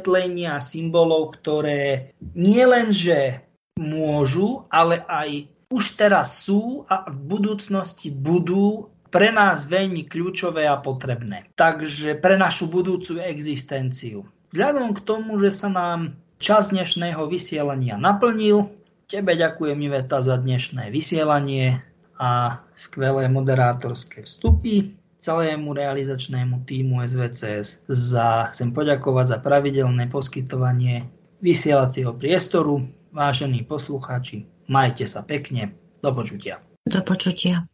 vysvetlenia symbolov, ktoré nielenže môžu, ale aj už teraz sú a v budúcnosti budú pre nás veľmi kľúčové a potrebné. Takže pre našu budúcu existenciu. Vzhľadom k tomu, že sa nám čas dnešného vysielania naplnil, tebe ďakujem, Iveta, za dnešné vysielanie a skvelé moderátorské vstupy. Celému realizačnému tímu es vé cé es za, chcem poďakovať za pravidelné poskytovanie vysielacieho priestoru. Vážení poslucháči, majte sa pekne. Do počutia. Do počutia.